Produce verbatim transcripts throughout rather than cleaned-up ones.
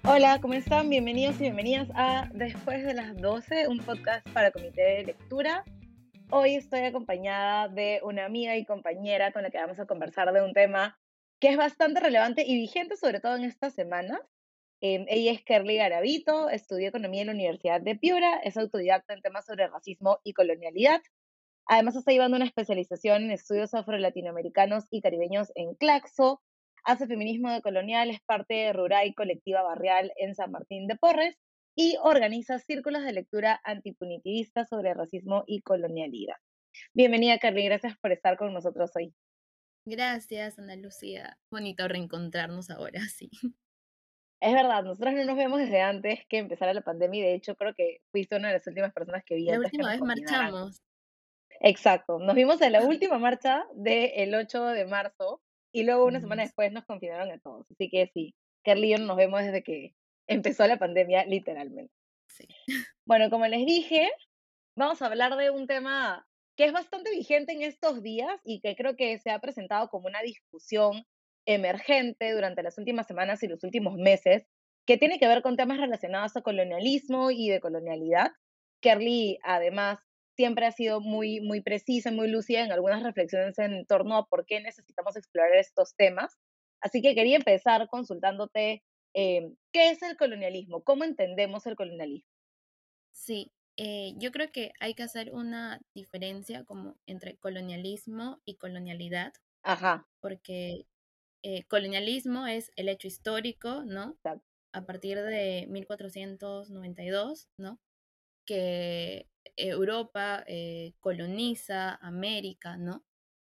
Hola, ¿cómo están? Bienvenidos y bienvenidas a Después de las doce, un podcast para comité de lectura. Hoy estoy acompañada de una amiga y compañera con la que vamos a conversar de un tema que es bastante relevante y vigente, sobre todo en estas semanas. Em, ella es Kerly Garavito, estudió economía en la Universidad de Piura, es autodidacta en temas sobre racismo y colonialidad. Además, está llevando una especialización en estudios afro-latinoamericanos y caribeños en Claxo. Hace feminismo decolonial, es parte de Ruray Colectiva Barrial en San Martín de Porres y organiza círculos de lectura antipunitivista sobre racismo y colonialidad. Bienvenida, Carly, gracias por estar con nosotros hoy. Gracias, Ana Lucía. Bonito reencontrarnos ahora, sí. Es verdad, nosotros no nos vemos desde antes que empezara la pandemia y de hecho creo que fuiste una de las últimas personas que vi La antes que última nos vez confinaran. marchamos. Exacto, nos vimos en la última marcha del ocho de marzo y luego una semana Hermoso. después nos confinaron a todos. Así que sí, Kerly y yo no nos vemos desde que empezó la pandemia, literalmente. Sí. Bueno, como les dije, vamos a hablar de un tema que es bastante vigente en estos días y que creo que se ha presentado como una discusión emergente durante las últimas semanas y los últimos meses, que tiene que ver con temas relacionados a colonialismo y de colonialidad. Kerly, además, siempre ha sido muy, muy precisa, muy lúcida en algunas reflexiones en torno a por qué necesitamos explorar estos temas. Así que quería empezar consultándote eh, qué es el colonialismo, cómo entendemos el colonialismo. Sí, eh, yo creo que hay que hacer una diferencia como entre colonialismo y colonialidad, Ajá, porque eh, colonialismo es el hecho histórico, ¿no? exacto, A partir de mil cuatrocientos noventa y dos, ¿no? Que Europa eh, coloniza América, ¿no?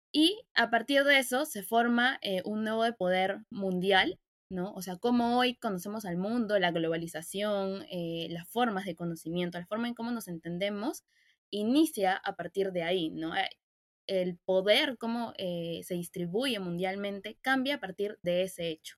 Y a partir de eso se forma eh, un nuevo de poder mundial, ¿no? O sea, como hoy conocemos al mundo, la globalización, eh, las formas de conocimiento, la forma en cómo nos entendemos, inicia a partir de ahí, ¿no? Eh, El poder, cómo eh, se distribuye mundialmente, cambia a partir de ese hecho.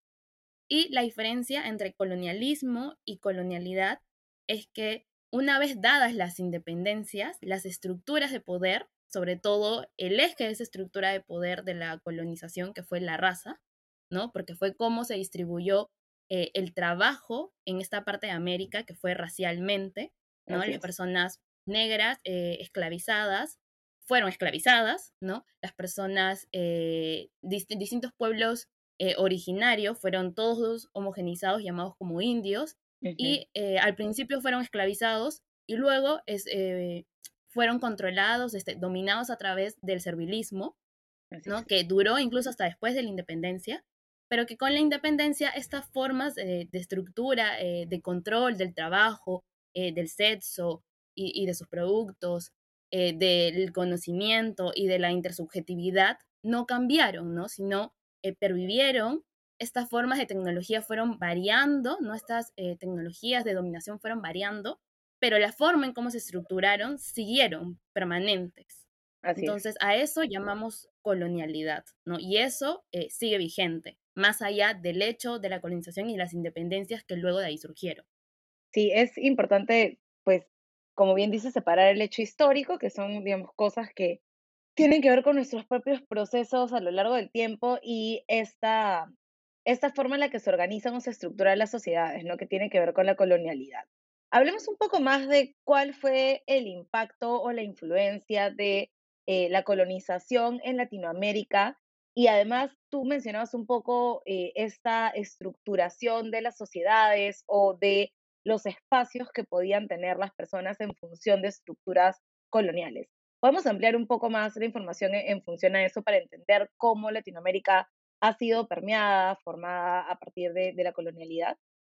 Y la diferencia entre colonialismo y colonialidad es que una vez dadas las independencias, las estructuras de poder, sobre todo el eje de esa estructura de poder de la colonización, que fue la raza, ¿no? Porque fue cómo se distribuyó eh, el trabajo en esta parte de América, que fue racialmente, ¿no? así Las es. personas negras eh, esclavizadas fueron esclavizadas, ¿no? Las personas, eh, dist distintos pueblos eh, originarios fueron todos homogenizados, llamados como indios, Ujú, y eh, al principio fueron esclavizados y luego es, eh, fueron controlados, este, dominados a través del servilismo, así ¿no? es. Que duró incluso hasta después de la independencia, pero que con la independencia estas formas eh, de estructura, eh, de control del trabajo, eh, del sexo y, y, de sus productos, eh, del conocimiento y de la intersubjetividad no cambiaron, ¿no? Sino eh, pervivieron. Estas formas de tecnología fueron variando, ¿no? Estas eh, tecnologías de dominación fueron variando, pero la forma en cómo se estructuraron siguieron permanentes. Así es. Entonces, a eso llamamos colonialidad, ¿no? Y eso eh, sigue vigente, más allá del hecho de la colonización y las independencias que luego de ahí surgieron. Sí, es importante, pues, como bien dice, separar el hecho histórico, que son, digamos, cosas que tienen que ver con nuestros propios procesos a lo largo del tiempo y esta, esta forma en la que se organizan o se estructuran las sociedades, ¿no? Que tiene que ver con la colonialidad. Hablemos un poco más de cuál fue el impacto o la influencia de eh, la colonización en Latinoamérica y además tú mencionabas un poco eh, esta estructuración de las sociedades o de los espacios que podían tener las personas en función de estructuras coloniales. Podemos ampliar un poco más la información en, en función a eso para entender cómo Latinoamérica ha sido permeada, formada a partir de, de la colonialidad.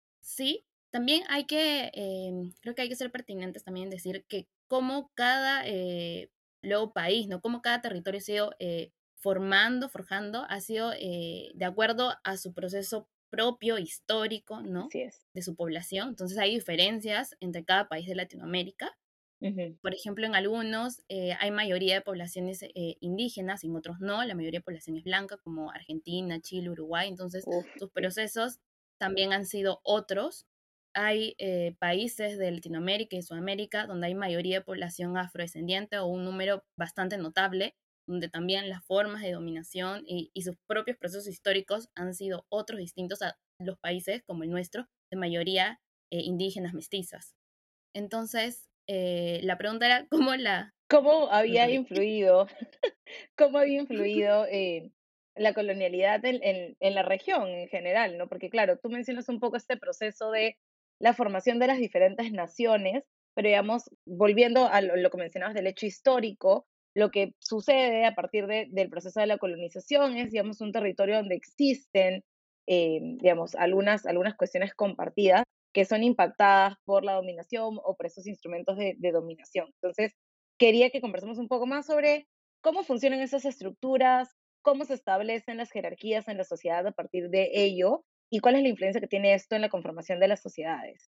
Sí, también hay que, eh, creo que hay que ser pertinentes también decir que como cada eh, luego país, ¿no? Como cada territorio ha sido eh, formando, forjando, ha sido eh, de acuerdo a su proceso propio, histórico, ¿no? Así es. De su población. Entonces hay diferencias entre cada país de Latinoamérica. Ujú, Por ejemplo, en algunos eh, hay mayoría de poblaciones eh, indígenas, en otros no, la mayoría de población es blanca, como Argentina, Chile, Uruguay, entonces uf, sus sí, procesos también han sido otros. Hay eh, países de Latinoamérica y Sudamérica donde hay mayoría de población afrodescendiente o un número bastante notable, donde también las formas de dominación y, y sus propios procesos históricos han sido otros distintos a los países como el nuestro, de mayoría eh, indígenas mestizas. Entonces, eh, la pregunta era, ¿cómo la...? ¿Cómo había Pregúntale. influido, cómo había influido eh, la colonialidad en, en- en la región en general, ¿no? Porque claro, tú mencionas un poco este proceso de la formación de las diferentes naciones, pero digamos, volviendo a lo, lo que mencionabas del hecho histórico, lo que sucede a partir de- del proceso de la colonización es, digamos, un territorio donde existen, eh, digamos, algunas, algunas cuestiones compartidas que son impactadas por la dominación o por esos instrumentos de, de dominación. Entonces, quería que conversemos un poco más sobre cómo funcionan esas estructuras, cómo se establecen las jerarquías en la sociedad a partir de ello y cuál es la influencia que tiene esto en la conformación de las sociedades.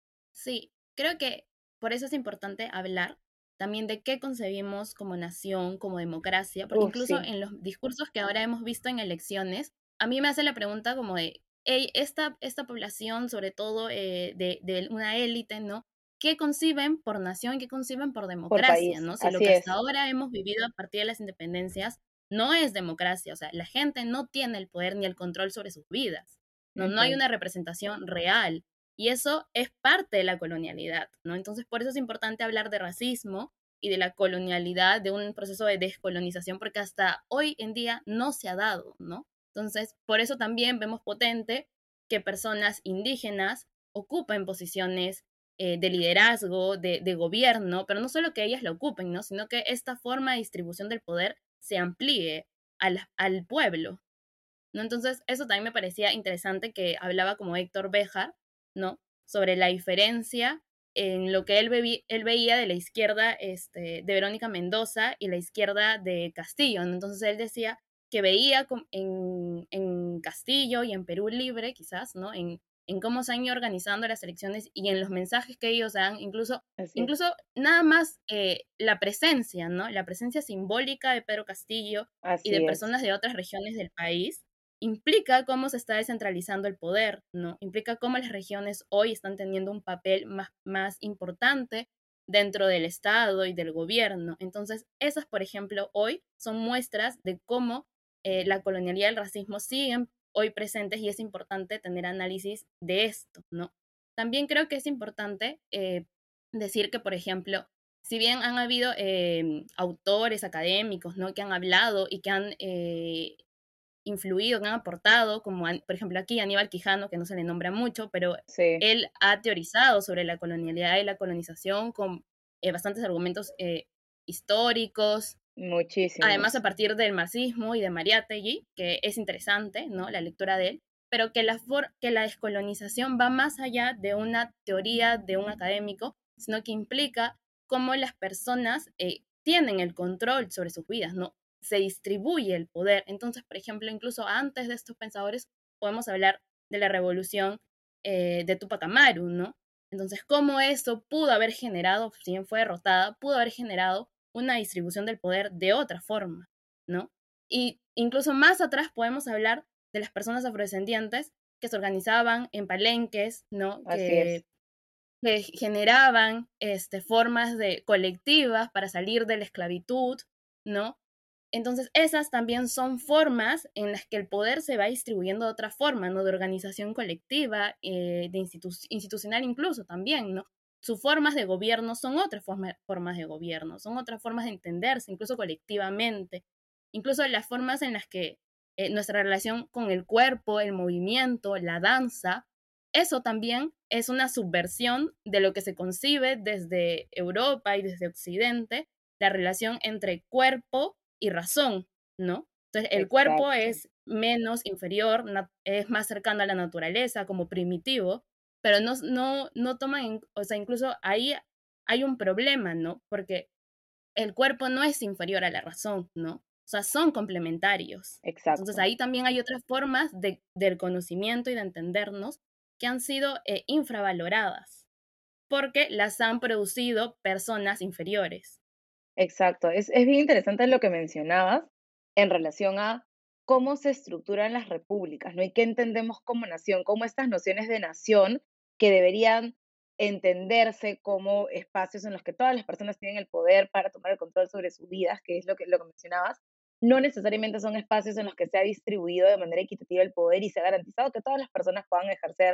Sí, creo que por eso es importante hablar también de qué concebimos como nación, como democracia, porque Uf, incluso sí, en los discursos que ahora hemos visto en elecciones, a mí me hace la pregunta como de, "Ey, esta, esta población, sobre todo eh, de, de una élite, ¿no? ¿Qué conciben por nación, qué conciben por por democracia, país, ¿no? Si lo así que hasta es. ahora hemos vivido a partir de las independencias no es democracia, o sea, la gente no tiene el poder ni el control sobre sus vidas, ¿no? No hay Ujú, una representación real. Y eso es parte de la colonialidad, ¿no? Entonces, por eso es importante hablar de racismo y de la colonialidad, de un proceso de descolonización, porque hasta hoy en día no se ha dado, ¿no? Entonces, por eso también vemos potente que personas indígenas ocupen posiciones eh, de liderazgo, de, de gobierno, pero no solo que ellas lo ocupen, ¿no? Sino que esta forma de distribución del poder se amplíe al, al pueblo, ¿no? Entonces, eso también me parecía interesante que hablaba como Héctor Béjar, ¿no? Sobre la diferencia en lo que él, bebi- él veía de la izquierda este, de Verónica Mendoza y la izquierda de Castillo, ¿no? Entonces él decía que veía com- en, en Castillo y en Perú Libre, quizás, ¿no? En, en cómo se han ido organizando las elecciones y en los mensajes que ellos dan, incluso, así es, incluso nada más eh, la presencia, ¿no? La presencia simbólica de Pedro Castillo y de así es, personas de otras regiones del país implica cómo se está descentralizando el poder, ¿no? Implica cómo las regiones hoy están teniendo un papel más, más importante dentro del Estado y del gobierno. Entonces, esas, por ejemplo, hoy son muestras de cómo eh, la colonialidad y el racismo siguen hoy presentes y es importante tener análisis de esto, ¿no? También creo que es importante eh, decir que, por ejemplo, si bien han habido eh, autores académicos, ¿no? Que han hablado y que han eh, influido, que han aportado, como por ejemplo aquí Aníbal Quijano, que no se le nombra mucho, pero sí, él ha teorizado sobre la colonialidad y la colonización con eh, bastantes argumentos eh, históricos, además a muchísimos, partir del marxismo y de Mariátegui, que es interesante, ¿no? La lectura de él, pero que la, for que la descolonización va más allá de una teoría de un académico, sino que implica cómo las personas eh, tienen el control sobre sus vidas, ¿no? Se distribuye el poder. Entonces, por ejemplo, incluso antes de estos pensadores, podemos hablar de la revolución eh, de Tupac Amaru, ¿no? Entonces, cómo eso pudo haber generado, si bien fue derrotada, pudo haber generado una distribución del poder de otra forma, ¿no? Y incluso más atrás podemos hablar de las personas afrodescendientes que se organizaban en palenques, ¿no? así es, Que, que generaban este, formas de colectivas para salir de la esclavitud, ¿no? Entonces, esas también son formas en las que el poder se va distribuyendo de otra forma, ¿no? De organización colectiva, eh, de institu institucional incluso también, ¿no? Sus formas de gobierno son otras forma, formas de gobierno, son otras formas de entenderse, incluso colectivamente, incluso las formas en las que eh, nuestra relación con el cuerpo, el movimiento, la danza, eso también es una subversión de lo que se concibe desde Europa y desde Occidente, la relación entre cuerpo y razón, ¿no? Entonces, el cuerpo exacto, es menos inferior, es más cercano a la naturaleza, como primitivo, pero no, no, no toman, en, o sea, incluso ahí hay un problema, ¿no? Porque el cuerpo no es inferior a la razón, ¿no? O sea, son complementarios. Entonces, exacto. ahí también hay otras formas de, del conocimiento y de entendernos que han sido eh, infravaloradas, porque las han producido personas inferiores. Exacto, es, es bien interesante lo que mencionabas en relación a cómo se estructuran las repúblicas, ¿no? Y qué entendemos como nación, cómo estas nociones de nación que deberían entenderse como espacios en los que todas las personas tienen el poder para tomar el control sobre sus vidas, que es lo que, lo que mencionabas, no necesariamente son espacios en los que se ha distribuido de manera equitativa el poder y se ha garantizado que todas las personas puedan ejercer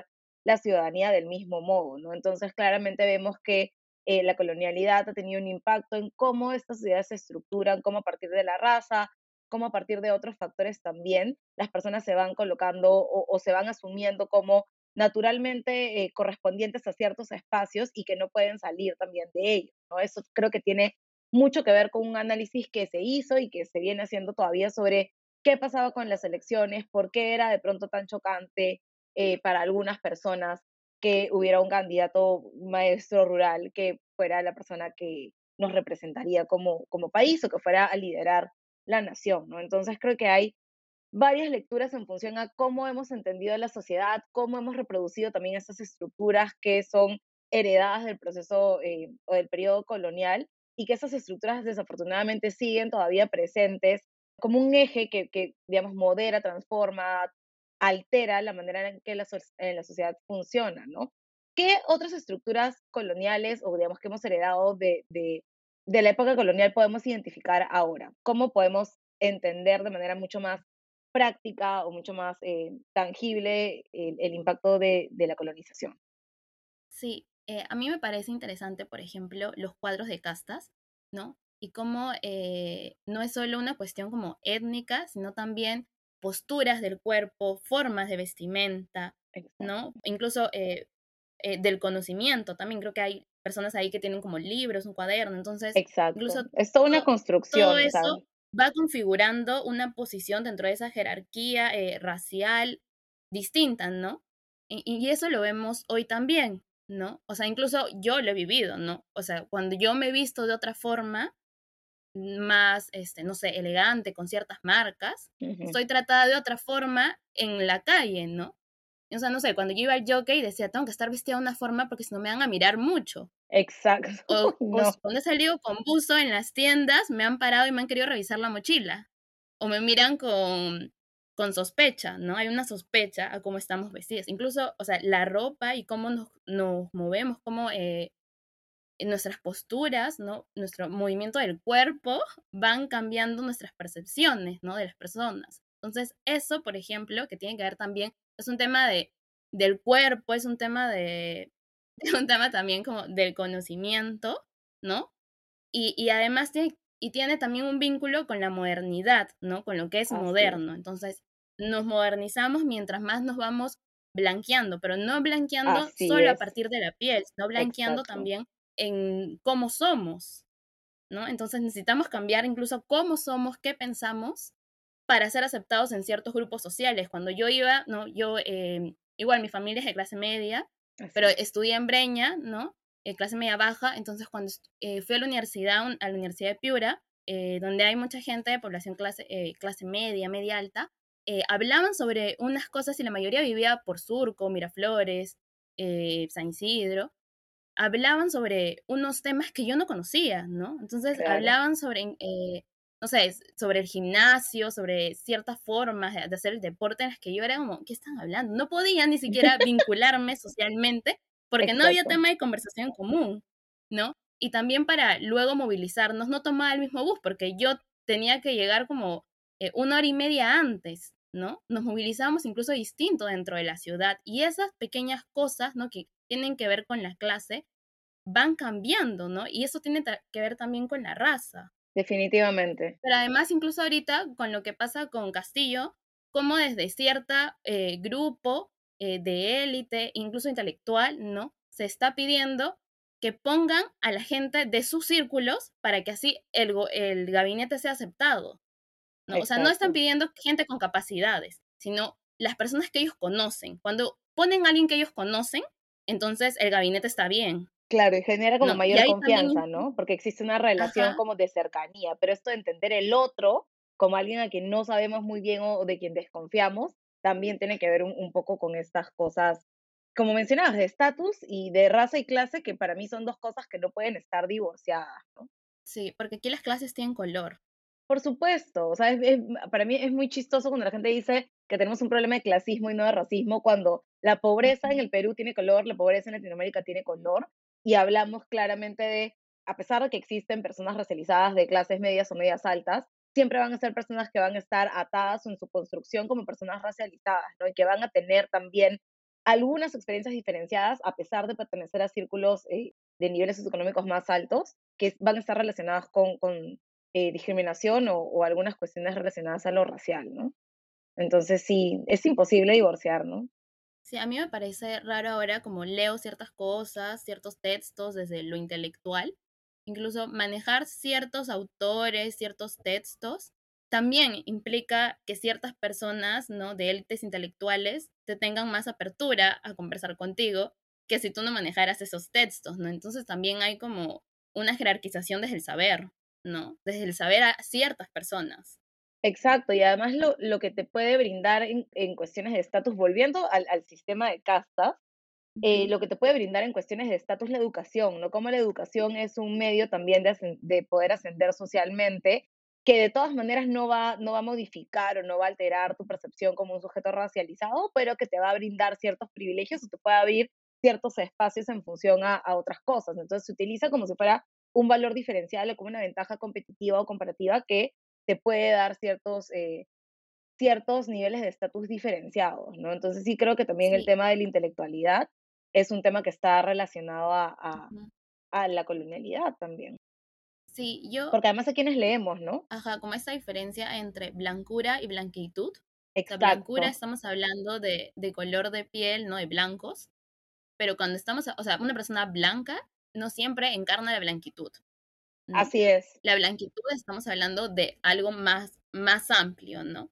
la ciudadanía del mismo modo, ¿no? Entonces, claramente vemos que eh, la colonialidad ha tenido un impacto en cómo estas sociedades se estructuran, cómo a partir de la raza, cómo a partir de otros factores también, las personas se van colocando o, o se van asumiendo como naturalmente eh, correspondientes a ciertos espacios y que no pueden salir también de ellos, ¿no? Eso creo que tiene mucho que ver con un análisis que se hizo y que se viene haciendo todavía sobre qué pasaba con las elecciones, por qué era de pronto tan chocante eh, para algunas personas que hubiera un candidato maestro rural que fuera la persona que nos representaría como, como país o que fuera a liderar la nación, ¿no? Entonces creo que hay varias lecturas en función a cómo hemos entendido la sociedad, cómo hemos reproducido también esas estructuras que son heredadas del proceso eh, o del periodo colonial y que esas estructuras desafortunadamente siguen todavía presentes como un eje que, que digamos, modera, transforma, altera la manera en que la, so- en la sociedad funciona, ¿no? ¿Qué otras estructuras coloniales o digamos que hemos heredado de, de, de la época colonial podemos identificar ahora? ¿Cómo podemos entender de manera mucho más práctica o mucho más eh, tangible el, el impacto de, de la colonización? Sí, eh, a mí me parece interesante, por ejemplo, los cuadros de castas, ¿no? Y cómo eh, no es solo una cuestión como étnica, sino también posturas del cuerpo, formas de vestimenta, ¿no? Exacto. Incluso eh, eh, del conocimiento, también creo que hay personas ahí que tienen como libros, un cuaderno, entonces, Exacto. incluso Es toda una to- todo construcción, o sea, eso va configurando una posición dentro de esa jerarquía eh, racial distinta, ¿no? Y, y eso lo vemos hoy también, ¿no? O sea, incluso yo lo he vivido, ¿no? O sea, cuando yo me he visto de otra forma, más, este, no sé, elegante, con ciertas marcas, ujú, estoy tratada de otra forma en la calle, ¿no? O sea, no sé, cuando yo iba al jockey decía, tengo que estar vestida de una forma porque si no me van a mirar mucho. exacto. O, o No, cuando he salido con buzo en las tiendas, me han parado y me han querido revisar la mochila. O me miran con, con sospecha, ¿no? Hay una sospecha a cómo estamos vestidas. Incluso, o sea, la ropa y cómo nos, nos movemos, cómo eh, nuestras posturas, ¿no? Nuestro movimiento del cuerpo van cambiando nuestras percepciones, ¿no? De las personas. Entonces, eso, por ejemplo, que tiene que ver también, es un tema de, del cuerpo, es un tema de, es un tema también como del conocimiento, ¿no? Y, y además tiene, y tiene también un vínculo con la modernidad, ¿no? Con lo que es así es, moderno. Entonces, nos modernizamos mientras más nos vamos blanqueando, pero no blanqueando así solo a es, partir de la piel, sino blanqueando exacto. también en cómo somos, ¿no? Entonces necesitamos cambiar incluso cómo somos, qué pensamos, para ser aceptados en ciertos grupos sociales. Cuando yo iba, ¿no? Yo, eh, igual mi familia es de clase media, Así pero es. estudié en Breña, ¿no? Eh, clase media baja, entonces cuando eh, fui a la universidad, a la Universidad de Piura, eh, donde hay mucha gente de población clase, eh, clase media, media alta, eh, hablaban sobre unas cosas y la mayoría vivía por Surco, Miraflores, eh, San Isidro, hablaban sobre unos temas que yo no conocía, ¿no? Entonces Claro, hablaban sobre, eh, no sé, sobre el gimnasio, sobre ciertas formas de, de hacer el deporte en las que yo era como, ¿qué están hablando? No podía ni siquiera vincularme socialmente porque no había exacto. tema de conversación común, ¿no? Y también para luego movilizarnos, no tomaba el mismo bus porque yo tenía que llegar como eh, una hora y media antes, ¿no? Nos movilizábamos incluso distinto dentro de la ciudad y esas pequeñas cosas, ¿no? Que tienen que ver con la clase, van cambiando, ¿no? Y eso tiene que ver también con la raza. Definitivamente. Pero además, incluso ahorita, con lo que pasa con Castillo, como desde cierta eh, grupo eh, de élite, incluso intelectual, ¿no? Se está pidiendo que pongan a la gente de sus círculos para que así el, el gabinete sea aceptado, ¿no? O sea, no están Exacto. pidiendo gente con capacidades, sino las personas que ellos conocen. Cuando ponen a alguien que ellos conocen, entonces el gabinete está bien, Claro, y genera como ¿no? Y mayor ahí también, confianza, ¿no? Porque existe una relación ajá, como de cercanía, pero esto de entender el otro como alguien a quien no sabemos muy bien o de quien desconfiamos, también tiene que ver un, un poco con estas cosas, como mencionabas, de estatus y de raza y clase, que para mí son dos cosas que no pueden estar divorciadas, ¿no? sí, porque aquí las clases tienen color. Por supuesto, o sea, es, es- para mí es muy chistoso cuando la gente dice que tenemos un problema de clasismo y no de racismo, cuando la pobreza en Ujú. el Perú tiene color, la pobreza en Latinoamérica tiene color, y hablamos claramente de, a pesar de que existen personas racializadas de clases medias o medias altas, siempre van a ser personas que van a estar atadas en su construcción como personas racializadas, ¿no? Y que van a tener también algunas experiencias diferenciadas a pesar de pertenecer a círculos eh, de niveles socioeconómicos más altos que van a estar relacionadas con, con eh, discriminación o, o algunas cuestiones relacionadas a lo racial, ¿no? Entonces sí, es imposible divorciar, ¿no? Sí, a mí me parece raro ahora como leo ciertas cosas, ciertos textos desde lo intelectual, incluso manejar ciertos autores, ciertos textos, también implica que ciertas personas, ¿no? De élites intelectuales te tengan más apertura a conversar contigo que si tú no manejaras esos textos, ¿no? Entonces también hay como una jerarquización desde el saber, ¿no? Desde el saber a ciertas personas. Exacto, y además lo, lo que te puede brindar en, en cuestiones de estatus, volviendo al, al sistema de castas, eh, Ujú. lo que te puede brindar en cuestiones de estatus la educación, ¿no? Como la educación es un medio también de, ascen- de poder ascender socialmente, que de todas maneras no va, no va a modificar o no va a alterar tu percepción como un sujeto racializado, pero que te va a brindar ciertos privilegios o te puede abrir ciertos espacios en función a, a otras cosas. Entonces se utiliza como si fuera un valor diferencial o como una ventaja competitiva o comparativa que te puede dar ciertos, eh, ciertos niveles de estatus diferenciados, ¿no? Entonces sí creo que también el Sí, tema de la intelectualidad es un tema que está relacionado a, a, ujú. a la colonialidad también. Sí, yo Porque además a quienes leemos, ¿no? ajá, como esta diferencia entre blancura y blanquitud. O sea, blancura Exacto, estamos hablando de, de color de piel, ¿no? De blancos, pero cuando estamos, o sea, una persona blanca no siempre encarna la blanquitud, ¿no? así es, La blanquitud estamos hablando de algo más, más amplio, ¿no?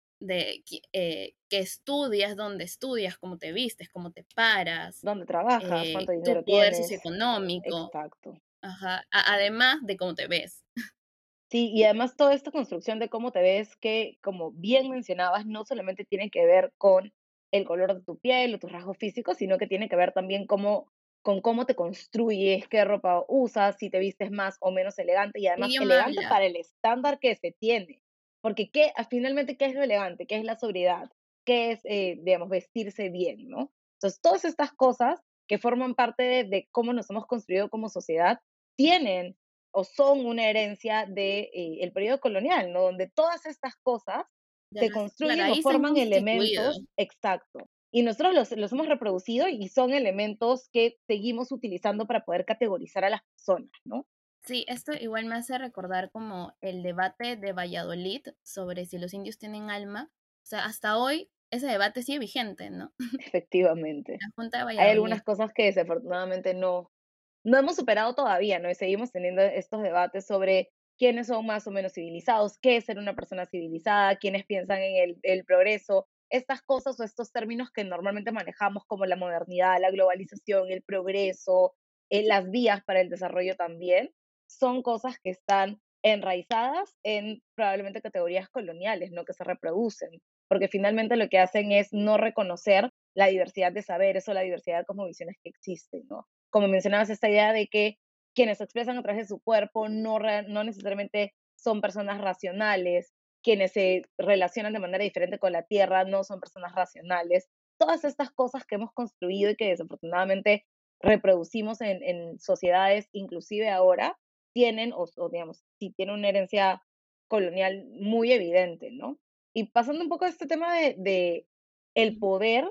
De que, eh, que estudias, dónde estudias, cómo te vistes, cómo te paras, dónde trabajas, eh, cuánto tu dinero poder tienes, socioeconómico, exacto. ajá, a- además de cómo te ves. Sí, y además toda esta construcción de cómo te ves, que como bien mencionabas, no solamente tiene que ver con el color de tu piel o tus rasgos físicos, sino que tiene que ver también cómo, con cómo te construyes, qué ropa usas, si te vistes más o menos elegante, y ¿Qué además idioma elegante hablas? para el estándar que se tiene. Porque ¿qué, ah, finalmente, qué es lo elegante? ¿Qué es la sobriedad? ¿Qué es, eh, digamos, vestirse bien, ¿no? Entonces, todas estas cosas que forman parte de, de cómo nos hemos construido como sociedad tienen o son una herencia de, eh, el periodo colonial, ¿no? Donde todas estas cosas De se raz- claro, construyen o ahí se han forman constituido. elementos, exacto, y nosotros los, los hemos reproducido y son elementos que seguimos utilizando para poder categorizar a las personas, ¿no? Sí, esto igual me hace recordar como el debate de Valladolid sobre si los indios tienen alma. O sea, hasta hoy ese debate sigue vigente, ¿no? Efectivamente. La Junta de Hay Valladolid. algunas cosas que desafortunadamente no, no hemos superado todavía, ¿no? Y seguimos teniendo estos debates sobre quiénes son más o menos civilizados, qué es ser una persona civilizada, quiénes piensan en el, el progreso, estas cosas o estos términos que normalmente manejamos como la modernidad, la globalización, el progreso, eh, las vías para el desarrollo también, son cosas que están enraizadas en probablemente categorías coloniales, ¿no? Que se reproducen, porque finalmente lo que hacen es no reconocer la diversidad de saberes o la diversidad de cosmovisiones que existen, ¿no? Como mencionabas, esta idea de que quienes se expresan a través de su cuerpo no, re- no necesariamente son personas racionales, quienes se relacionan de manera diferente con la tierra no son personas racionales. Todas estas cosas que hemos construido y que desafortunadamente reproducimos en, en sociedades, inclusive ahora, tienen, o, o digamos, sí tienen una herencia colonial muy evidente, ¿no? Y pasando un poco a este tema de, de el Ujú. poder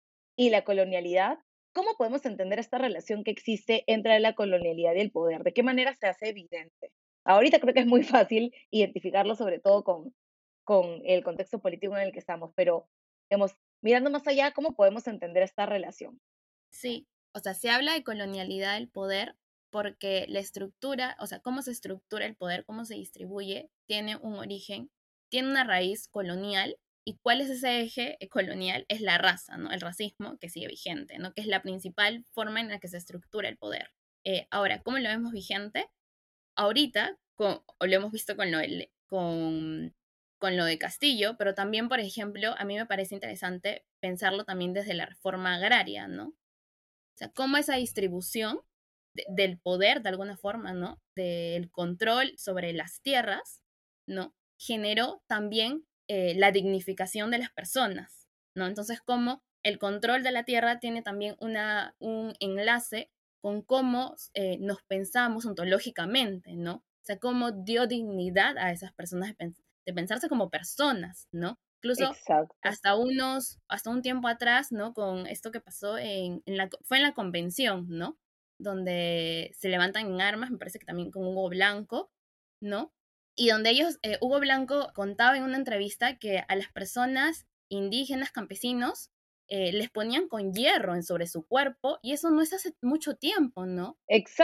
y la colonialidad, ¿cómo podemos entender esta relación que existe entre la colonialidad y el poder? ¿De qué manera se hace evidente? Ahorita creo que es muy fácil identificarlo, sobre todo con, con el contexto político en el que estamos, pero digamos, mirando más allá, ¿cómo podemos entender esta relación? Sí, o sea, se habla de colonialidad del poder porque la estructura, o sea, cómo se estructura el poder, cómo se distribuye, tiene un origen, tiene una raíz colonial. ¿Y cuál es ese eje colonial? Es la raza, ¿no? El racismo que sigue vigente, ¿no? Que es la principal forma en la que se estructura el poder. Eh, ahora, ¿cómo lo vemos vigente? Ahorita, con- o lo hemos visto con lo, del- con, con lo de Castillo, pero también, por ejemplo, a mí me parece interesante pensarlo también desde la reforma agraria, ¿no? O sea, cómo esa distribución de- del poder, de alguna forma, ¿no? Del control sobre las tierras, ¿no? Generó también eh, la dignificación de las personas, ¿no? Entonces, cómo el control de la tierra tiene también una, un enlace con cómo eh, nos pensamos ontológicamente, ¿no? O sea, cómo dio dignidad a esas personas de, pens- de pensarse como personas, ¿no? Incluso exacto. hasta unos, hasta un tiempo atrás, ¿no? Con esto que pasó en, en la, fue en la convención, ¿no? Donde se levantan en armas, me parece que también con Hugo Blanco, ¿no? Y donde ellos, eh, Hugo Blanco contaba en una entrevista que a las personas indígenas, campesinos, eh, les ponían con hierro en sobre su cuerpo, y eso no es hace mucho tiempo, ¿no?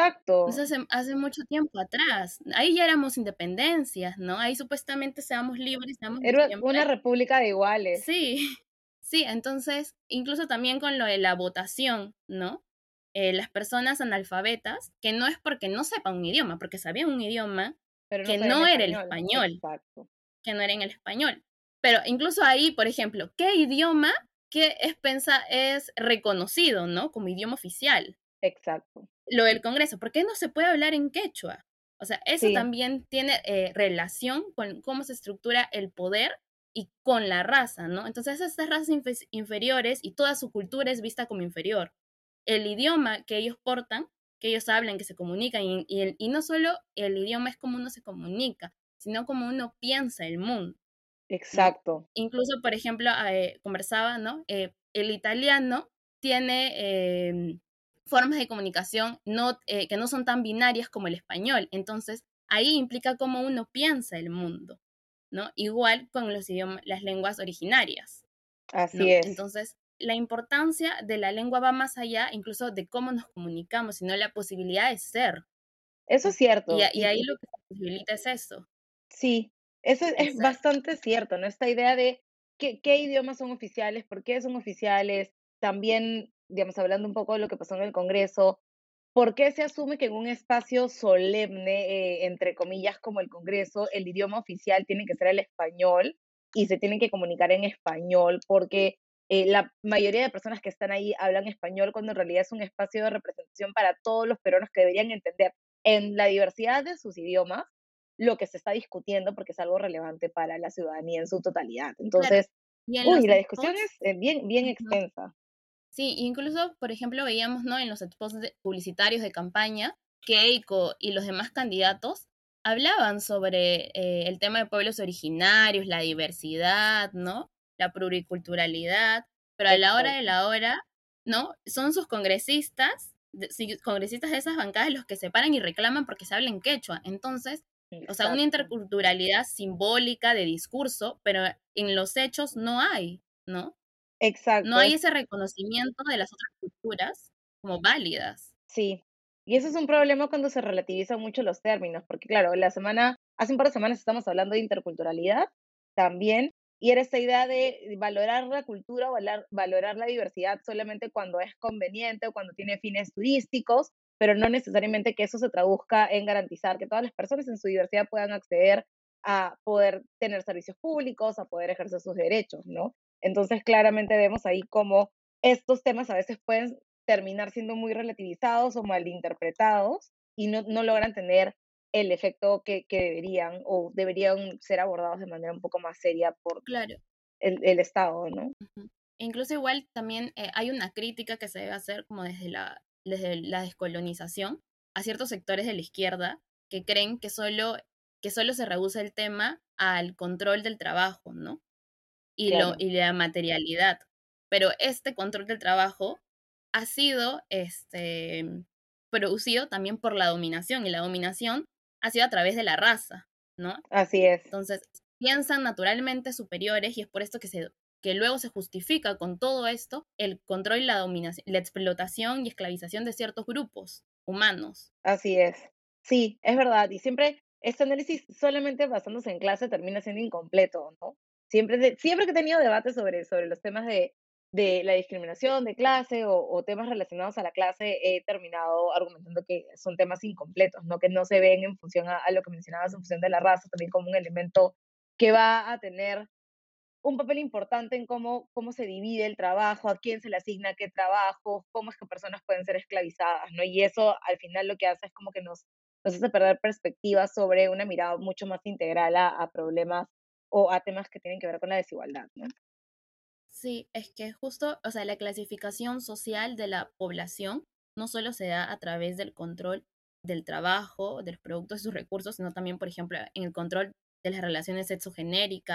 No es Exacto. hace, hace mucho tiempo atrás. Ahí ya éramos independencias, ¿no? Ahí supuestamente seamos libres, seamos de Era siempre. una república de iguales. Sí, sí, entonces, incluso también con lo de la votación, ¿no? Eh, las personas analfabetas, que no es porque no sepan un idioma, porque sabían un idioma Pero no que sabían no era el español. español, Exacto, que no era en el español. Pero incluso ahí, por ejemplo, ¿qué idioma que es, pensa, es reconocido, ¿no? Como idioma oficial? exacto. Lo del Congreso, ¿por qué no se puede hablar en quechua? O sea, eso Sí, también tiene eh, relación con cómo se estructura el poder y con la raza, ¿no? Entonces, estas razas inf inferiores y toda su cultura es vista como inferior. El idioma que ellos portan, que ellos hablan, que se comunican, y, y, el, y no solo el idioma es como uno se comunica, sino como uno piensa el mundo, ¿no? exacto. Incluso, por ejemplo, eh, conversaba, ¿no? Eh, el italiano tiene eh, formas de comunicación no, eh, que no son tan binarias como el español. Entonces, ahí implica cómo uno piensa el mundo, ¿no? Igual con los idiomas, las lenguas originarias, Así ¿no? es. Entonces, la importancia de la lengua va más allá incluso de cómo nos comunicamos, sino la posibilidad de ser. Eso es Y, cierto. y Y, ahí y lo que se posibilita es eso, sí, eso es, el es ser. bastante cierto, ¿no? Esta idea de qué, qué idiomas son oficiales, por qué son oficiales. También, digamos, hablando un poco de lo que pasó en el Congreso, ¿por qué se asume que en un espacio solemne, eh, entre comillas, como el Congreso, el idioma oficial tiene que ser el español y se tienen que comunicar en español? Porque eh, la mayoría de personas que están ahí hablan español cuando en realidad es un espacio de representación para todos los peruanos que deberían entender en la diversidad de sus idiomas lo que se está discutiendo porque es algo relevante para la ciudadanía en su totalidad. Claro. Entonces, Y en uy, los la discusión es spots, eh, bien, bien ujú, extensa. sí, incluso, por ejemplo, veíamos, ¿no? En los spots de- publicitarios de campaña que Keiko y los demás candidatos hablaban sobre eh, el tema de pueblos originarios, la diversidad, ¿no? La pluriculturalidad, pero a la hora de Exacto, la hora, ¿no? Son sus congresistas, de- sí, congresistas de esas bancadas los que se paran y reclaman porque se habla en quechua. Entonces, o sea, una exacto, interculturalidad simbólica de discurso, pero en los hechos no hay, ¿no? No exacto. hay Es, ese reconocimiento de las otras culturas como válidas. sí. Y eso es un problema cuando se relativizan mucho los términos, porque claro, la semana, hace un par de semanas estamos hablando de interculturalidad también, y era esta idea de valorar la cultura, valorar, valorar la diversidad solamente cuando es conveniente o cuando tiene fines turísticos, pero no necesariamente que eso se traduzca en garantizar que todas las personas en su diversidad puedan acceder a poder tener servicios públicos, a poder ejercer sus derechos, ¿no? Entonces, claramente vemos ahí cómo estos temas a veces pueden terminar siendo muy relativizados o malinterpretados y no, no logran tener el efecto que, que deberían o deberían ser abordados de manera un poco más seria por Claro. el, el Estado, ¿no? Ujú. E incluso igual también eh, hay una crítica que se debe hacer como desde la, desde la descolonización a ciertos sectores de la izquierda que creen que solo, que solo se reduce el tema al control del trabajo, ¿no? Y, lo, Claro, y la materialidad. Pero este control del trabajo ha sido este, producido también por la dominación, y la dominación ha sido a través de la raza, ¿no? así es, Entonces, piensan naturalmente superiores, y es por esto que, se, que luego se justifica con todo esto el control y la dominación, la explotación y esclavización de ciertos grupos humanos. así es. Sí, es verdad. Y siempre este análisis solamente basándose en clase termina siendo incompleto, ¿no? Siempre, de- siempre que he tenido debates sobre, sobre los temas de, de la discriminación de clase o, o temas relacionados a la clase, he terminado argumentando que son temas incompletos, ¿no? Que no se ven en función a, a lo que mencionabas, en función de la raza, también como un elemento que va a tener un papel importante en cómo, cómo se divide el trabajo, a quién se le asigna qué trabajo, cómo es que personas pueden ser esclavizadas, ¿no? Y eso al final lo que hace es como que nos, nos hace perder perspectiva sobre una mirada mucho más integral a, a problemas o a temas que tienen que ver con la desigualdad, ¿no? Sí, es que justo, o sea, la clasificación social de la población no solo se da a través del control del trabajo, de los productos y sus recursos, sino también, por ejemplo, en el control de las relaciones sexogenéricas,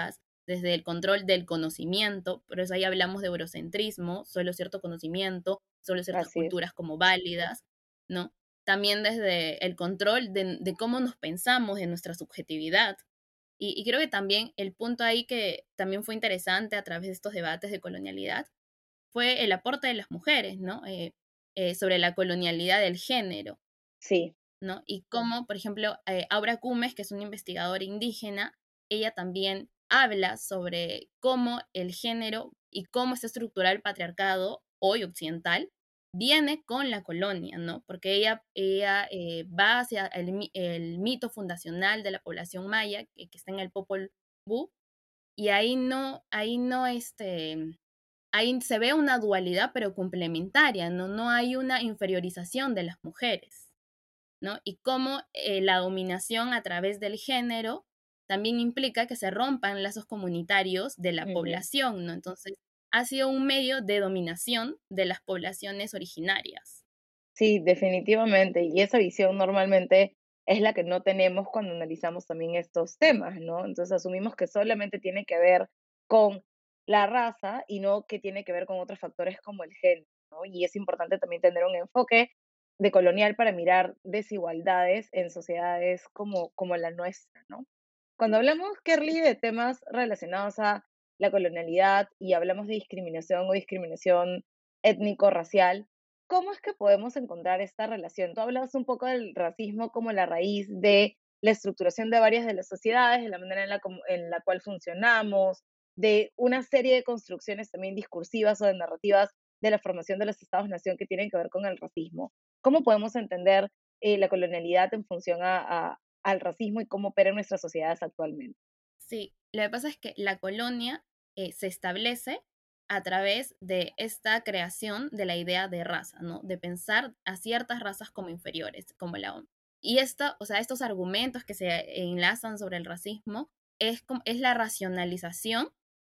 desde el control del conocimiento, por eso ahí hablamos de eurocentrismo, solo cierto conocimiento, solo ciertas Así es. culturas como válidas, ¿no? También desde el control de, de cómo nos pensamos, de nuestra subjetividad. Y, y creo que también el punto ahí que también fue interesante a través de estos debates de colonialidad fue el aporte de las mujeres, ¿no? Eh, eh, sobre la colonialidad del género, Sí. ¿no? Y cómo, por ejemplo, eh, Aura Cumes, que es una investigadora indígena, ella también habla sobre cómo el género y cómo está estructurado el patriarcado hoy occidental viene con la colonia, ¿no? Porque ella, ella eh, va hacia el, el, mito fundacional de la población maya, que, que está en el Popol Vuh, y ahí no, ahí no, este, ahí se ve una dualidad, pero complementaria, ¿no? No hay una inferiorización de las mujeres, ¿no? Y cómo eh, la dominación a través del género también implica que se rompan lazos comunitarios de la Ujú. población, ¿no? Entonces, ha sido un medio de dominación de las poblaciones originarias. Sí, definitivamente. Y esa visión normalmente es la que no tenemos cuando analizamos también estos temas, ¿no? Entonces asumimos que solamente tiene que ver con la raza y no que tiene que ver con otros factores como el género, ¿no? Y es importante también tener un enfoque decolonial para mirar desigualdades en sociedades como, como la nuestra, ¿no? Cuando hablamos, Kerly, de temas relacionados a la colonialidad y hablamos de discriminación o discriminación étnico-racial, ¿cómo es que podemos encontrar esta relación? Tú hablabas un poco del racismo como la raíz de la estructuración de varias de las sociedades, de la manera en la, com- en la cual funcionamos, de una serie de construcciones también discursivas o de narrativas de la formación de los estados-nación que tienen que ver con el racismo. ¿Cómo podemos entender eh, la colonialidad en función a, a- al racismo y cómo opera en nuestras sociedades actualmente? Sí, lo que pasa es que la colonia eh, se establece a través de esta creación de la idea de raza, ¿no? De pensar a ciertas razas como inferiores, como la O N U. Y esto, o sea, estos argumentos que se enlazan sobre el racismo es, como, es la racionalización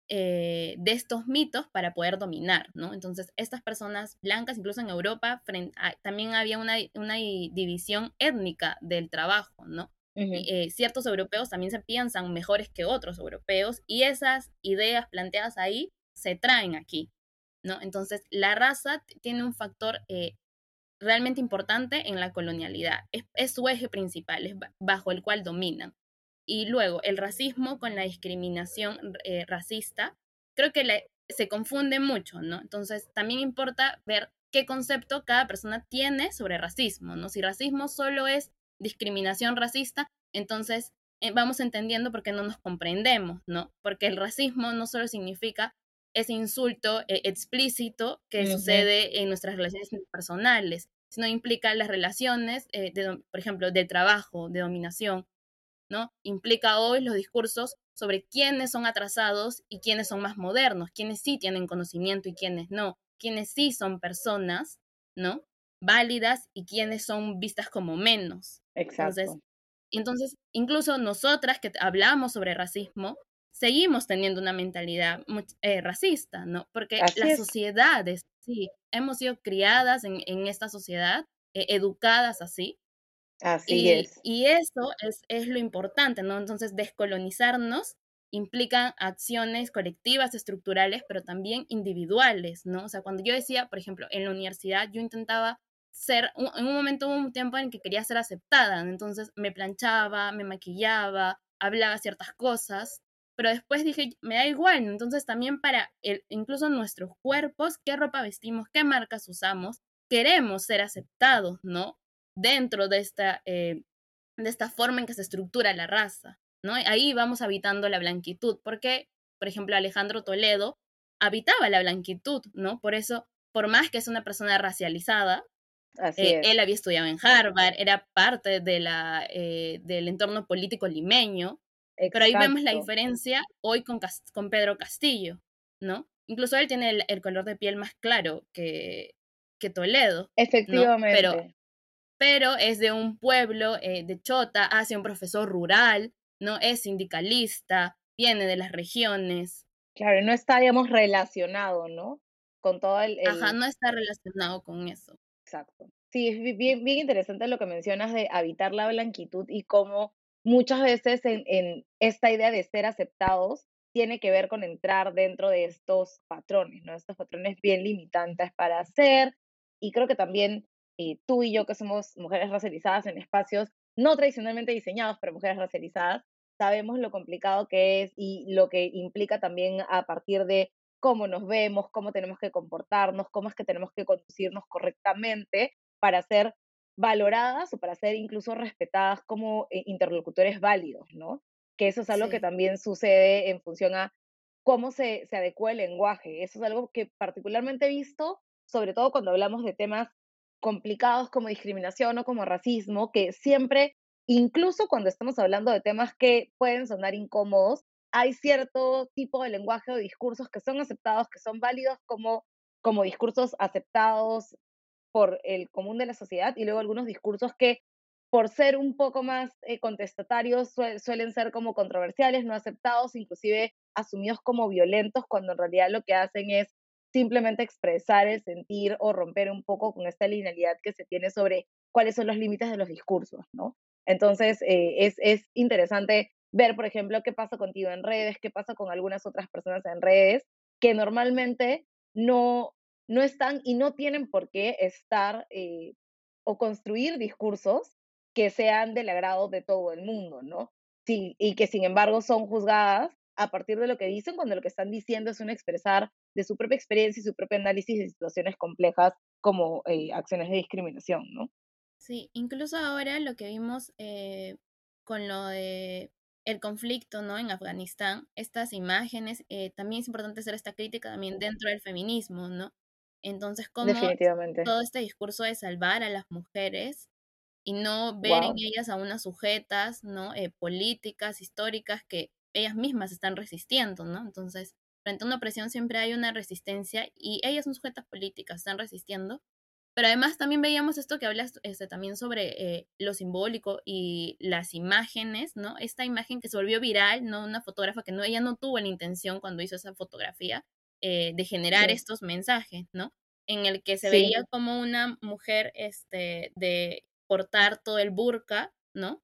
eh, de estos mitos para poder dominar, ¿no? Entonces, estas personas blancas, incluso en Europa, frente a, también había una, una división étnica del trabajo, ¿no? Ujú. eh, ciertos europeos también se piensan mejores que otros europeos y esas ideas planteadas ahí se traen aquí, ¿no? Entonces, la raza tiene un factor eh, realmente importante en la colonialidad, es, es su eje principal, es bajo el cual dominan. Y luego, el racismo con la discriminación eh, racista, creo que le, se confunde mucho, ¿no? Entonces, también importa ver qué concepto cada persona tiene sobre racismo, ¿no? Si racismo solo es discriminación racista, entonces eh, vamos entendiendo por qué no nos comprendemos, ¿no? Porque el racismo no solo significa ese insulto eh, explícito que Ujú. sucede en nuestras relaciones personales, sino implica las relaciones, eh, de, por ejemplo, de trabajo, de dominación, ¿no? Implica hoy los discursos sobre quiénes son atrasados y quiénes son más modernos, quiénes sí tienen conocimiento y quiénes no, quiénes sí son personas, ¿no? Válidas y quiénes son vistas como menos. Entonces, Exacto. entonces, incluso nosotras que hablamos sobre racismo, seguimos teniendo una mentalidad eh, racista, ¿no? Porque Así las es. sociedades, sí, hemos sido criadas en, en esta sociedad, eh, educadas así, Así y, es. y eso es, es lo importante, ¿no? Entonces, descolonizarnos implica acciones colectivas, estructurales, pero también individuales, ¿no? O sea, cuando yo decía, por ejemplo, en la universidad yo intentaba ser, un- en un momento hubo un tiempo en que quería ser aceptada, ¿no? Entonces me planchaba, me maquillaba, hablaba ciertas cosas, pero después dije, me da igual, ¿no? Entonces también para el, incluso nuestros cuerpos, qué ropa vestimos, qué marcas usamos, queremos ser aceptados, ¿no? Dentro de esta, eh, de esta forma en que se estructura la raza, ¿no? Ahí vamos habitando la blanquitud, porque, por ejemplo, Alejandro Toledo habitaba la blanquitud, ¿no? Por eso, por más que es una persona racializada, Así eh, es. él había estudiado en Harvard, era parte de la, eh, del entorno político limeño, pero ahí vemos la Exacto. diferencia hoy con, con Pedro Castillo, ¿no? Incluso él tiene el, el color de piel más claro que, que Toledo, ¿no? Pero Efectivamente. pero es de un pueblo eh, de Chota, hace un profesor rural, ¿no? Es sindicalista, viene de las regiones, Claro, y no está, digamos, relacionado, ¿no? Con todo el, ajá, el... no está relacionado con eso. Exacto. Sí, es bi- bien, bien interesante lo que mencionas de habitar la blanquitud y cómo muchas veces en, en esta idea de ser aceptados tiene que ver con entrar dentro de estos patrones, ¿no? Estos patrones bien limitantes para hacer. Y creo que también eh, tú y yo, que somos mujeres racializadas en espacios no tradicionalmente diseñados para mujeres racializadas, sabemos lo complicado que es y lo que implica también a partir de cómo nos vemos, cómo tenemos que comportarnos, cómo es que tenemos que conducirnos correctamente para ser valoradas o para ser incluso respetadas como eh, interlocutores válidos, ¿no? Que eso es algo que Sí, también sucede en función a cómo se, se adecua el lenguaje. Eso es algo que particularmente he visto, sobre todo cuando hablamos de temas complicados como discriminación o como racismo, que siempre, incluso cuando estamos hablando de temas que pueden sonar incómodos, hay cierto tipo de lenguaje o discursos que son aceptados, que son válidos como, como discursos aceptados por el común de la sociedad, y luego algunos discursos que por ser un poco más eh, contestatarios sue- suelen ser como controversiales, no aceptados, inclusive asumidos como violentos, cuando en realidad lo que hacen es simplemente expresar el sentir o romper un poco con esta linealidad que se tiene sobre cuáles son los límites de los discursos, ¿no? Entonces, eh, es, es interesante ver, por ejemplo, qué pasa contigo en redes, qué pasa con algunas otras personas en redes, que normalmente no, no están y no tienen por qué estar eh, o construir discursos que sean del agrado de todo el mundo, ¿no? Sí, y que sin embargo son juzgadas a partir de lo que dicen, cuando lo que están diciendo es un expresar de su propia experiencia y su propio análisis de situaciones complejas como eh, acciones de discriminación, ¿no? sí, incluso ahora lo que vimos eh, con lo de el conflicto, ¿no? En Afganistán, estas imágenes, eh, también es importante hacer esta crítica también dentro del feminismo, ¿no? Entonces, cómo Definitivamente. todo este discurso de salvar a las mujeres y no ver en Wow. ellas a unas sujetas, ¿no? Eh, políticas, históricas, que ellas mismas están resistiendo, ¿no? Entonces, frente a una opresión siempre hay una resistencia y ellas son sujetas políticas, están resistiendo, pero además también veíamos esto que hablas este, también sobre eh, lo simbólico y las imágenes, ¿no? Esta imagen que se volvió viral, ¿no? Una fotógrafa que no, ella no tuvo la intención cuando hizo esa fotografía eh, de generar Sí, estos mensajes, ¿no? En el que se sí, veía como una mujer este, de portar todo el burka, ¿no?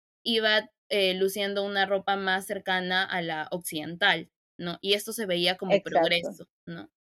Iba eh, luciendo una ropa más cercana a la occidental, ¿no? Y esto se veía como exacto. progreso, ¿no?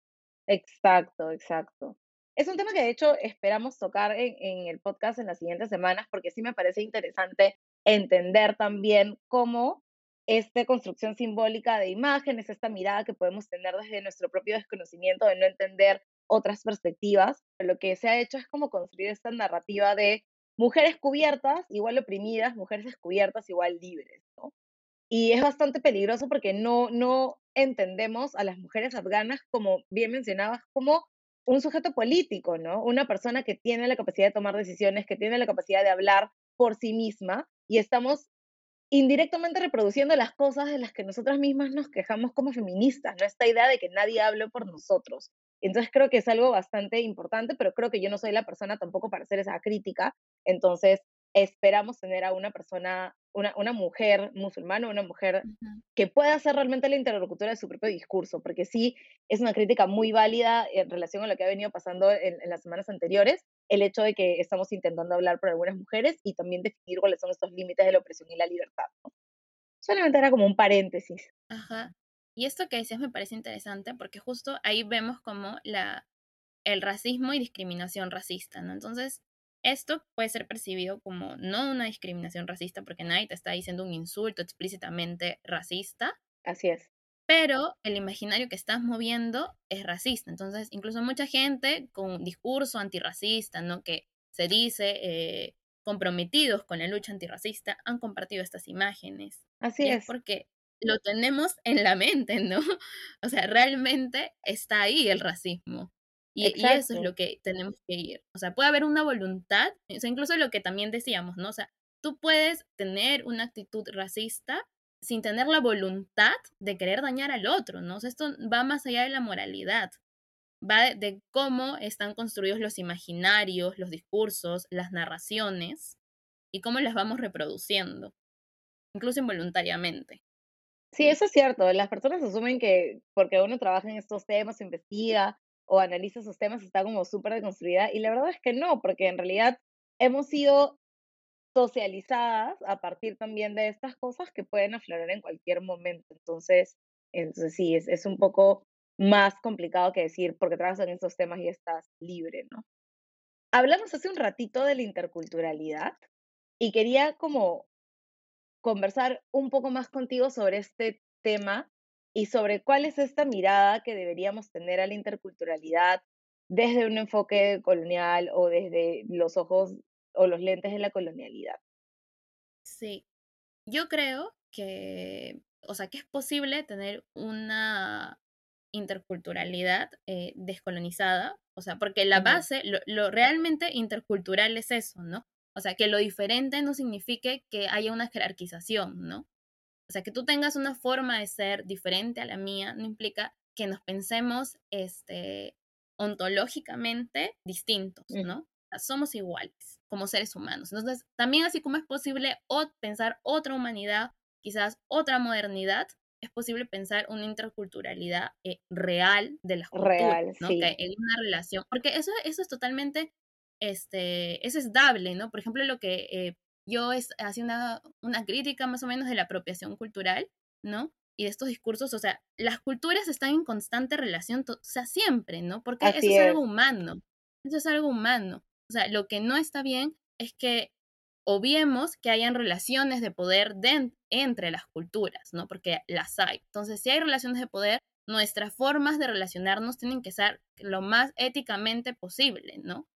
Exacto, exacto. Es un tema que de hecho esperamos tocar en, en el podcast en las siguientes semanas, porque sí me parece interesante entender también cómo esta construcción simbólica de imágenes, esta mirada que podemos tener desde nuestro propio desconocimiento de no entender otras perspectivas, lo que se ha hecho es como construir esta narrativa de mujeres cubiertas igual oprimidas, mujeres descubiertas igual libres, ¿no? Y es bastante peligroso porque no, no entendemos a las mujeres afganas, como bien mencionabas, como un sujeto político, ¿no? Una persona que tiene la capacidad de tomar decisiones, que tiene la capacidad de hablar por sí misma, y estamos indirectamente reproduciendo las cosas de las que nosotras mismas nos quejamos como feministas, ¿no? Esta idea de que nadie hable por nosotros. Entonces creo que es algo bastante importante, pero creo que yo no soy la persona tampoco para hacer esa crítica. Entonces esperamos tener a una persona, una, una mujer musulmana, una mujer Ujú. que pueda ser realmente la interlocutora de su propio discurso, porque sí es una crítica muy válida en relación a lo que ha venido pasando en, en las semanas anteriores, el hecho de que estamos intentando hablar por algunas mujeres y también definir cuáles son estos límites de la opresión y la libertad, ¿no? Solamente era como un paréntesis. Ajá. Y esto que decías me parece interesante porque justo ahí vemos como la, el racismo y discriminación racista, ¿no? Entonces, esto puede ser percibido como no una discriminación racista porque nadie te está diciendo un insulto explícitamente racista, Así es. pero el imaginario que estás moviendo es racista. Entonces, incluso mucha gente con discurso antirracista, ¿no? Que se dice eh, comprometidos con la lucha antirracista, han compartido estas imágenes. Así Y es es. porque lo tenemos en la mente, ¿no? O sea, realmente está ahí el racismo. Y, y eso es Exacto. lo que tenemos que ir. O sea, puede haber una voluntad, o sea, incluso lo que también decíamos, ¿no? O sea, tú puedes tener una actitud racista sin tener la voluntad de querer dañar al otro, ¿no? O sea, esto va más allá de la moralidad, va de, de cómo están construidos los imaginarios, los discursos, las narraciones y cómo las vamos reproduciendo, incluso involuntariamente. Sí, eso es cierto. Las personas asumen que porque uno trabaja en estos temas, investiga o analiza esos temas, está como súper deconstruida. Y la verdad es que no, porque en realidad hemos sido socializadas a partir también de estas cosas que pueden aflorar en cualquier momento. Entonces, Entonces sí, es, es un poco más complicado que decir, porque trabajas en estos temas y estás libre, ¿no? Hablamos hace un ratito de la interculturalidad y quería como conversar un poco más contigo sobre este tema y sobre cuál es esta mirada que deberíamos tener a la interculturalidad desde un enfoque colonial o desde los ojos o los lentes de la colonialidad. Sí, yo creo que, o sea, que es posible tener una interculturalidad eh, descolonizada, o sea, porque la Ujú. base, lo, lo realmente intercultural es eso, ¿no? O sea, que lo diferente no signifique que haya una jerarquización, ¿no? O sea, que tú tengas una forma de ser diferente a la mía no implica que nos pensemos este, ontológicamente distintos, Mm. ¿no? O sea, somos iguales como seres humanos. Entonces, también así como es posible o pensar otra humanidad, quizás otra modernidad, es posible pensar una interculturalidad eh, real de las culturas, Real, ¿no? Que sí, en una relación, porque eso, eso es totalmente, este, eso es dable, ¿no? Por ejemplo, lo que eh, yo es, hacía una, una crítica más o menos de la apropiación cultural, ¿no? Y de estos discursos, o sea, las culturas están en constante relación, to- o sea, siempre, ¿no? Porque eso así es algo es. humano, eso es algo humano. O sea, lo que no está bien es que obviemos que hayan relaciones de poder de, entre las culturas, ¿no? Porque las hay. Entonces, si hay relaciones de poder, nuestras formas de relacionarnos tienen que ser lo más éticamente posible, ¿no?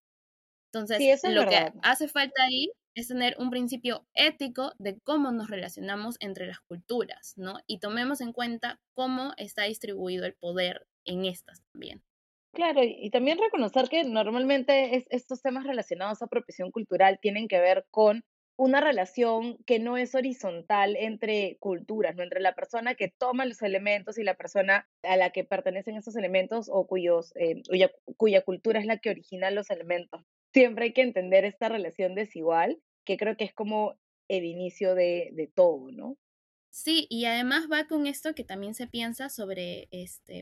Sí, Entonces, eso es lo que verdad. hace falta ahí es tener un principio ético de cómo nos relacionamos entre las culturas, ¿no? Y tomemos en cuenta cómo está distribuido el poder en estas también. Claro, y y también reconocer que normalmente es- estos temas relacionados a apropiación cultural tienen que ver con una relación que no es horizontal entre culturas, ¿no? Entre la persona que toma los elementos y la persona a la que pertenecen esos elementos o cuyos, eh, cuya, cuya cultura es la que origina los elementos. Siempre hay que entender esta relación desigual, que creo que es como el inicio de, de todo, ¿no? Sí, y además va con esto que también se piensa sobre este,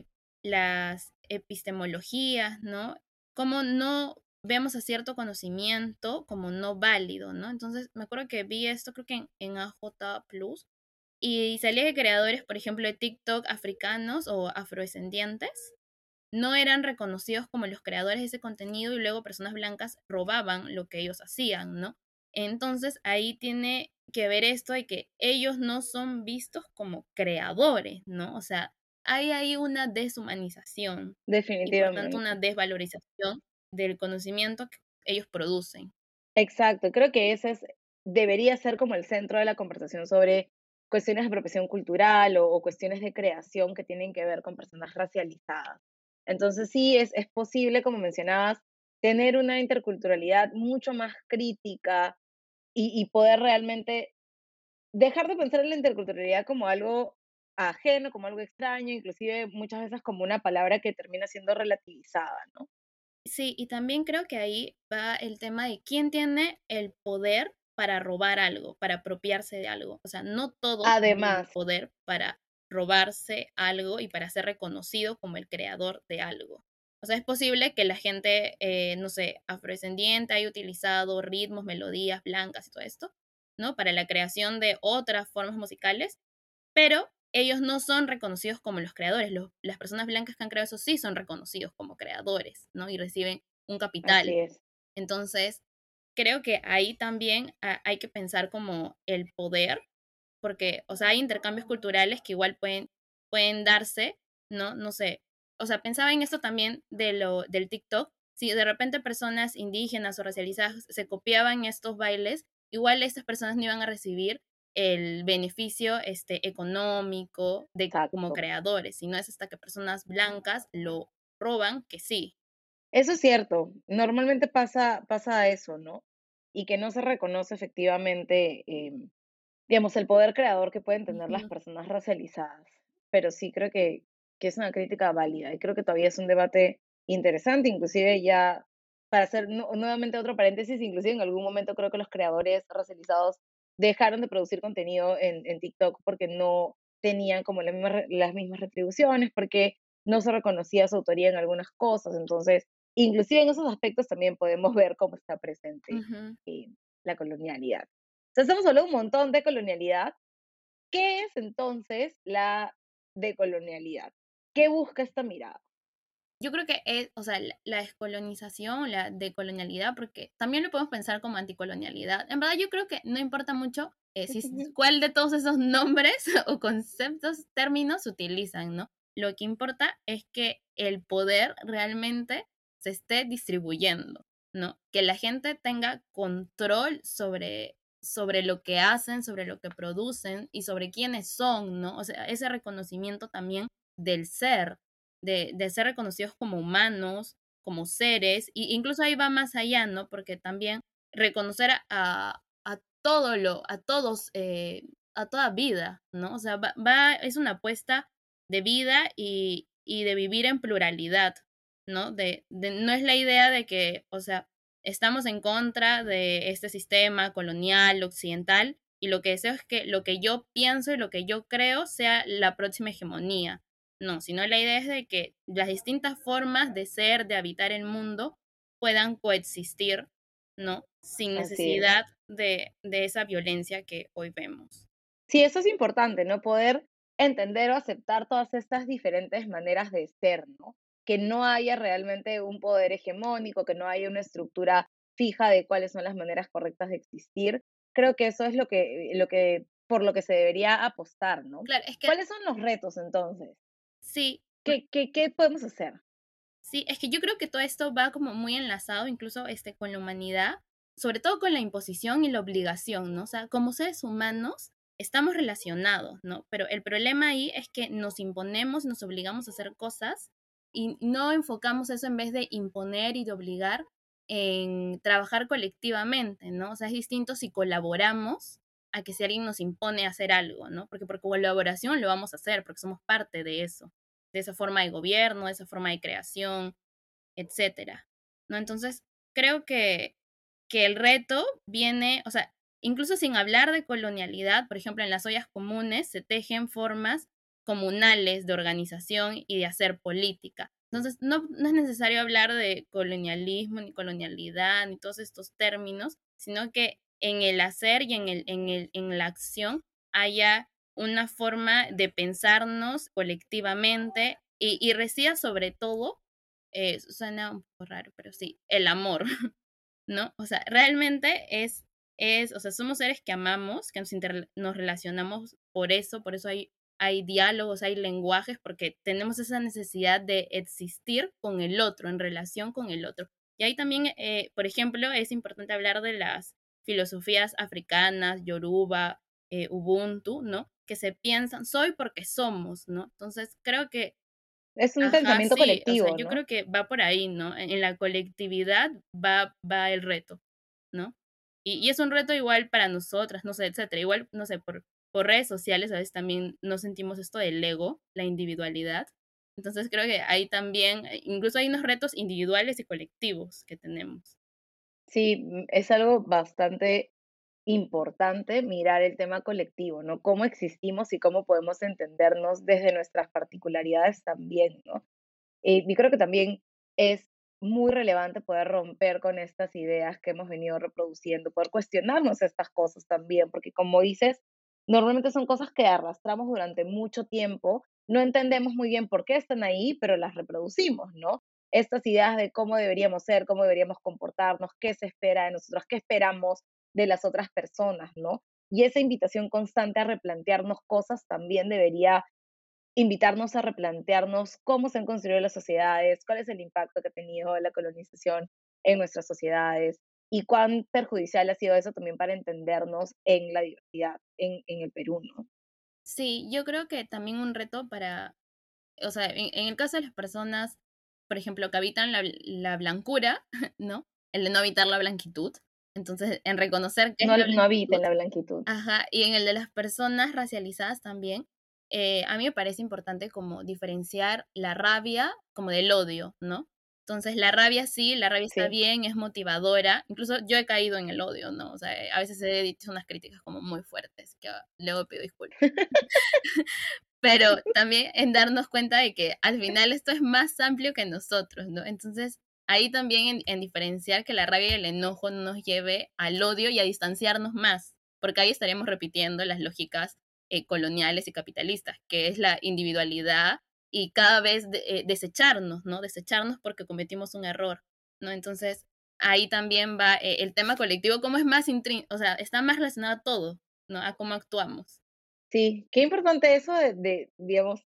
las epistemologías, ¿no? Cómo no vemos a cierto conocimiento como no válido, ¿no? Entonces, me acuerdo que vi esto, creo que en, en A J Plus, y salía de creadores, por ejemplo, de TikTok africanos o afrodescendientes, no eran reconocidos como los creadores de ese contenido y luego personas blancas robaban lo que ellos hacían, ¿no? Entonces ahí tiene que ver esto de que ellos no son vistos como creadores, ¿no? O sea, hay ahí una deshumanización y por tanto una Definitivamente. desvalorización del conocimiento que ellos producen. Exacto, creo que ese es, debería ser como el centro de la conversación sobre cuestiones de apropiación cultural o, o cuestiones de creación que tienen que ver con personas racializadas. Entonces sí, es, es posible, como mencionabas, tener una interculturalidad mucho más crítica y, y poder realmente dejar de pensar en la interculturalidad como algo ajeno, como algo extraño, inclusive muchas veces como una palabra que termina siendo relativizada, ¿no? Sí, y también creo que ahí va el tema de quién tiene el poder para robar algo, para apropiarse de algo. O sea, no todos tienen el Además, poder para robarse algo y para ser reconocido como el creador de algo. O sea, es posible que la gente, eh, no sé, afrodescendiente haya utilizado ritmos, melodías blancas y todo esto, ¿no? Para la creación de otras formas musicales, pero ellos no son reconocidos como los creadores. Los, las personas blancas que han creado eso sí son reconocidos como creadores, ¿no? Y reciben un así capital. es. Entonces, creo que ahí también ah, hay que pensar como el poder, porque, o sea, hay intercambios culturales que igual pueden, pueden darse, ¿no? No sé. O sea, pensaba en esto también de lo, del TikTok. Si de repente personas indígenas o racializadas se copiaban estos bailes, igual estas personas no iban a recibir el beneficio este, económico de como Exacto. creadores, sino es hasta que personas blancas lo roban que sí. Eso es cierto. Normalmente pasa pasa eso, ¿no? Y que no se reconoce efectivamente, em, digamos, el poder creador que pueden tener las Ujú, personas racializadas. Pero sí creo que que es una crítica válida, y creo que todavía es un debate interesante, inclusive ya para hacer nue nuevamente otro paréntesis, inclusive en algún momento creo que los creadores racializados dejaron de producir contenido en en TikTok porque no tenían como la misma re las mismas retribuciones, porque no se reconocía su autoría en algunas cosas. Entonces, inclusive en esos aspectos también podemos ver cómo está presente, ujú. eh, la colonialidad. O sea, estamos hablando un montón de colonialidad. ¿Qué es entonces la decolonialidad. ¿Qué busca esta mirada? Yo creo que es, o sea, la, la descolonización, la decolonialidad, porque también lo podemos pensar como anticolonialidad. En verdad, yo creo que no importa mucho eh, si, Ujú. cuál de todos esos nombres o conceptos, términos se utilizan, ¿no? Lo que importa es que el poder realmente se esté distribuyendo, ¿no? Que la gente tenga control sobre, sobre lo que hacen, sobre lo que producen y sobre quiénes son, ¿no? O sea, ese reconocimiento también del ser, de, de ser reconocidos como humanos, como seres, e incluso ahí va más allá, ¿no? Porque también reconocer a, a todo lo, a todos, eh, a toda vida, ¿no? O sea, va, va, es una apuesta de vida y, y de vivir en pluralidad, ¿no? De, de, no es la idea de que, o sea, estamos en contra de este sistema colonial, occidental, y lo que deseo es que lo que yo pienso y lo que yo creo sea la próxima hegemonía. No, sino la idea es de que las distintas formas de ser, de habitar el mundo, puedan coexistir, ¿no? Sin Así es. necesidad de, de esa violencia que hoy vemos. Sí, eso es importante, ¿no? Poder entender o aceptar todas estas diferentes maneras de ser, ¿no? Que no haya realmente un poder hegemónico, que no haya una estructura fija de cuáles son las maneras correctas de existir. Creo que eso es lo que, lo que, por lo que se debería apostar, ¿no? Claro, es que ¿Cuáles son los retos entonces? sí, ¿Qué, qué, qué podemos hacer? sí, es que yo creo que todo esto va como muy enlazado incluso este, con la humanidad, sobre todo con la imposición y la obligación, ¿no? O sea, como seres humanos estamos relacionados, ¿no? Pero el problema ahí es que nos imponemos, nos obligamos a hacer cosas y no enfocamos eso en vez de imponer y de obligar en trabajar colectivamente, ¿no? O sea, es distinto si colaboramos a que si alguien nos impone a hacer algo, ¿no? Porque por colaboración lo vamos a hacer, porque somos parte de eso, de esa forma de gobierno, de esa forma de creación, etcétera, ¿no? Entonces, creo que, que el reto viene, o sea, incluso sin hablar de colonialidad, por ejemplo, en las ollas comunes se tejen formas comunales de organización y de hacer política. Entonces, no, no es necesario hablar de colonialismo, ni colonialidad, ni todos estos términos, sino que en el hacer y en, el, en, el, en la acción haya una forma de pensarnos colectivamente y, y resida sobre todo, eh, suena un poco raro, pero sí, el amor, ¿no? O sea, realmente es, es, o sea, somos seres que amamos, que nos, inter, nos relacionamos por eso, por eso hay, hay diálogos, hay lenguajes, porque tenemos esa necesidad de existir con el otro, en relación con el otro. Y ahí también, eh, por ejemplo, es importante hablar de las filosofías africanas, Yoruba, eh, Ubuntu, ¿no? Que se piensan, soy porque somos, ¿no? Entonces, creo que Es un ajá, pensamiento sí, o sea, colectivo, yo ¿no? creo que va por ahí, ¿no? En, en la colectividad va, va el reto, ¿no? Y, y es un reto igual para nosotras, no sé, etcétera. Igual, no sé, por, por redes sociales a veces también nos sentimos esto del ego, la individualidad. Entonces creo que ahí también, eh, incluso hay unos retos individuales y colectivos que tenemos. Sí, mm, es algo bastante importante mirar el tema colectivo, ¿no? Cómo existimos y cómo podemos entendernos desde nuestras particularidades también, ¿no? Eh, y creo que también es muy relevante poder romper con estas ideas que hemos venido reproduciendo, poder cuestionarnos estas cosas también, porque como dices, normalmente son cosas que arrastramos durante mucho tiempo, no entendemos muy bien por qué están ahí, pero las reproducimos, ¿no? Estas ideas de cómo deberíamos ser, cómo deberíamos comportarnos, qué se espera de nosotros, qué esperamos de las otras personas, ¿no? Y esa invitación constante a replantearnos cosas también debería invitarnos a replantearnos cómo se han construido las sociedades, cuál es el impacto que ha tenido la colonización en nuestras sociedades y cuán perjudicial ha sido eso también para entendernos en la diversidad en, en el Perú, ¿no? Sí, yo creo que también un reto para, o sea, en, en el caso de las personas, por ejemplo, que habitan la, la blancura, ¿no? El de no habitar la blanquitud. Entonces, en reconocer qué es No, la no habita blanquitud. en la blanquitud. Ajá, y en el de las personas racializadas también, eh, a mí me parece importante como diferenciar la rabia como del odio, ¿no? Entonces, la rabia sí, la rabia está Sí. bien, es motivadora. Incluso yo he caído en el odio, ¿no? O sea, a veces he dicho unas críticas como muy fuertes, que ah, luego pido disculpas. Pero también en darnos cuenta de que al final esto es más amplio que nosotros, ¿no? Entonces, ahí también en, en diferenciar que la rabia y el enojo no nos lleve al odio y a distanciarnos más, porque ahí estaríamos repitiendo las lógicas eh, coloniales y capitalistas, que es la individualidad y cada vez de, eh, desecharnos, ¿no? Desecharnos porque cometimos un error, ¿no? Entonces, ahí también va eh, el tema colectivo, cómo es más, intrin o sea, está más relacionado a todo, ¿no? A cómo actuamos. Sí, qué importante eso de, de, digamos,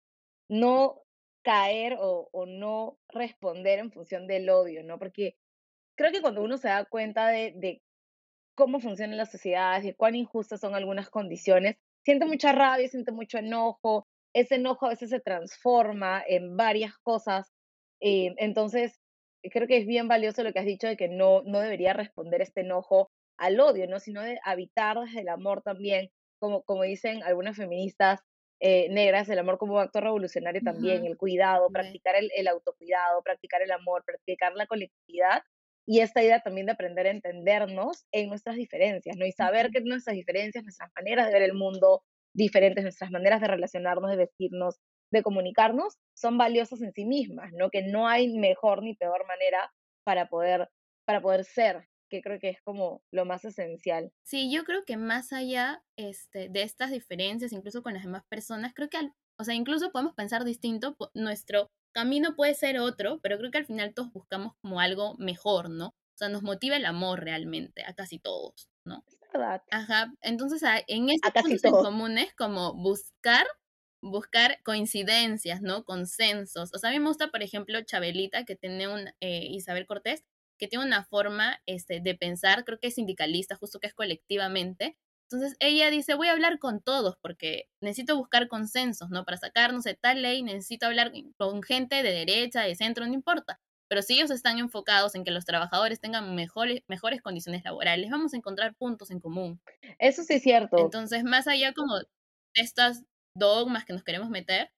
no caer o, o no responder en función del odio, ¿no? Porque creo que cuando uno se da cuenta de, de cómo funcionan las sociedades, de cuán injustas son algunas condiciones, siente mucha rabia, siente mucho enojo, ese enojo a veces se transforma en varias cosas, eh, entonces creo que es bien valioso lo que has dicho de que no, no debería responder este enojo al odio, ¿no? Sino de habitar desde el amor también, como, como dicen algunas feministas eh, negras, el amor como un acto revolucionario también, Ujú, el cuidado, ve. practicar el, el autocuidado, practicar el amor, practicar la colectividad y esta idea también de aprender a entendernos en nuestras diferencias, ¿no? Y saber Ujú. que nuestras diferencias, nuestras maneras de ver el mundo diferentes, nuestras maneras de relacionarnos, de vestirnos, de comunicarnos, son valiosas en sí mismas, ¿no? Que no hay mejor ni peor manera para poder, para poder ser, que creo que es como lo más esencial. Sí, yo creo que más allá este, de estas diferencias, incluso con las demás personas, creo que, al- o sea, incluso podemos pensar distinto, po- nuestro camino puede ser otro, pero creo que al final todos buscamos como algo mejor, ¿no? O sea, nos motiva el amor realmente, a casi todos, ¿no? Es verdad. Ajá, entonces a- en esos A casi puntos en todo. común es como buscar, buscar coincidencias, ¿no? Consensos. O sea, a mí me gusta, por ejemplo, Chabelita, que tiene un, eh, Isabel Cortés, que tiene una forma este, de pensar, creo que es sindicalista, justo que es colectivamente. Entonces ella dice, voy a hablar con todos porque necesito buscar consensos, ¿no? Para sacarnos de tal ley necesito hablar con gente de derecha, de centro, no importa. Pero si ellos están enfocados en que los trabajadores tengan mejores, mejores condiciones laborales, vamos a encontrar puntos en común. Eso sí es cierto. Entonces, más allá como de estas dogmas que nos queremos meter,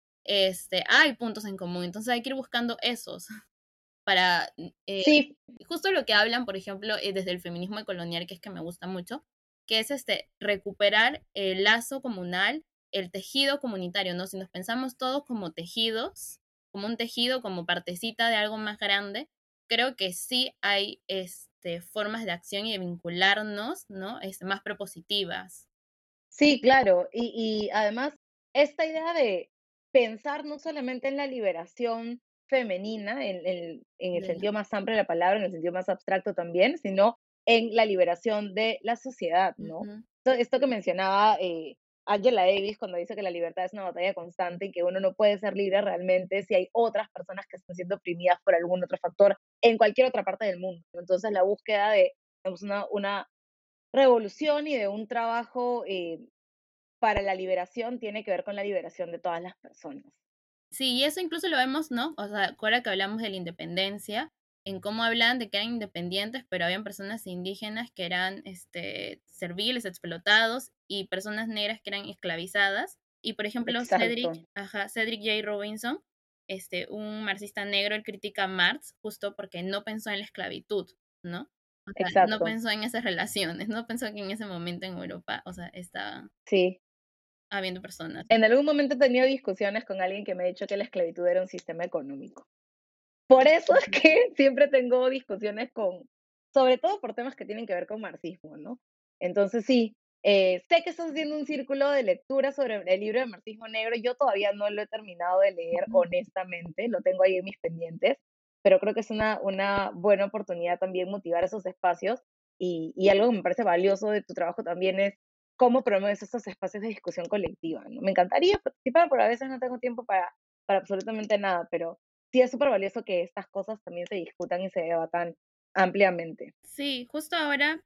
este, hay puntos en común. Entonces hay que ir buscando esos para, eh, Sí, justo lo que hablan, por ejemplo, eh, desde el feminismo colonial, que es que me gusta mucho, que es este, recuperar el lazo comunal, el tejido comunitario, ¿no? Si nos pensamos todos como tejidos, como un tejido, como partecita de algo más grande, creo que sí hay este, formas de acción y de vincularnos, ¿no? Este, más propositivas. sí, claro. Y, y además, esta idea de pensar no solamente en la liberación femenina, en, en- en el De la, sentido más amplio de la palabra, en el sentido más abstracto también, sino en la liberación de la sociedad, ¿no? ujú. Esto, esto que mencionaba eh, Angela Davis cuando dice que la libertad es una batalla constante y que uno no puede ser libre realmente si hay otras personas que están siendo oprimidas por algún otro factor en cualquier otra parte del mundo, ¿no? Entonces, la búsqueda de digamos, una, una revolución y de un trabajo eh, para la liberación tiene que ver con la liberación de todas las personas. Sí, y eso incluso lo vemos, ¿no? O sea, ahora que hablamos de la independencia, en cómo hablan de que eran independientes, pero habían personas indígenas que eran este, serviles, explotados, y personas negras que eran esclavizadas. Y por ejemplo, Exacto, Cedric, ajá, Cedric J. Robinson, este, un marxista negro, él critica a Marx justo porque no pensó en la esclavitud, ¿no? O sea, no exacto. pensó en esas relaciones, no pensó que en ese momento en Europa, o sea, estaba Sí. habiendo personas. En algún momento he tenido discusiones con alguien que me ha dicho que la esclavitud era un sistema económico. Por eso es que siempre tengo discusiones con, sobre todo por temas que tienen que ver con marxismo, ¿no? Entonces sí, eh, sé que estás haciendo un círculo de lectura sobre el libro de Marxismo Negro. Yo todavía no lo he terminado de leer, honestamente, lo tengo ahí en mis pendientes, pero creo que es una, una buena oportunidad también motivar esos espacios y, y algo que me parece valioso de tu trabajo también es cómo promueves estos espacios de discusión colectiva, ¿no? Me encantaría participar, pero a veces no tengo tiempo para, para absolutamente nada, pero sí es súper valioso que estas cosas también se discutan y se debatan ampliamente. Sí, justo ahora,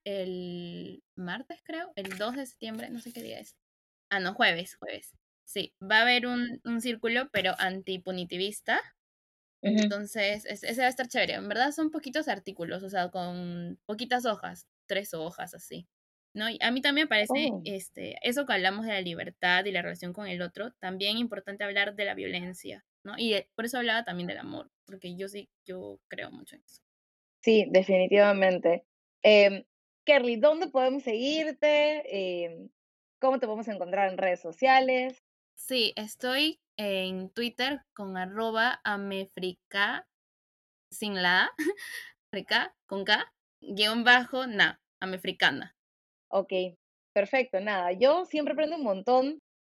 el martes creo, el dos de septiembre, no sé qué día es. Ah, no, jueves, jueves. Sí, va a haber un, un círculo, pero antipunitivista. Ujú. Entonces, es- ese va a estar chévere. En verdad son poquitos artículos, o sea, con poquitas hojas, tres hojas así. ¿No? Y a mí también me parece Oh, este, eso que hablamos de la libertad y la relación con el otro, también importante hablar de la violencia, ¿no? Y de- por eso hablaba también del amor, porque yo sí, yo creo mucho en eso. sí, definitivamente. Em, Kerly, ¿dónde podemos seguirte? Em, ¿cómo te podemos encontrar en redes sociales? Sí, estoy en Twitter con arroba amefrica, sin la A, frica, con K, guión bajo, na, amefricana. Ok, perfecto, nada. Yo siempre aprendo un montón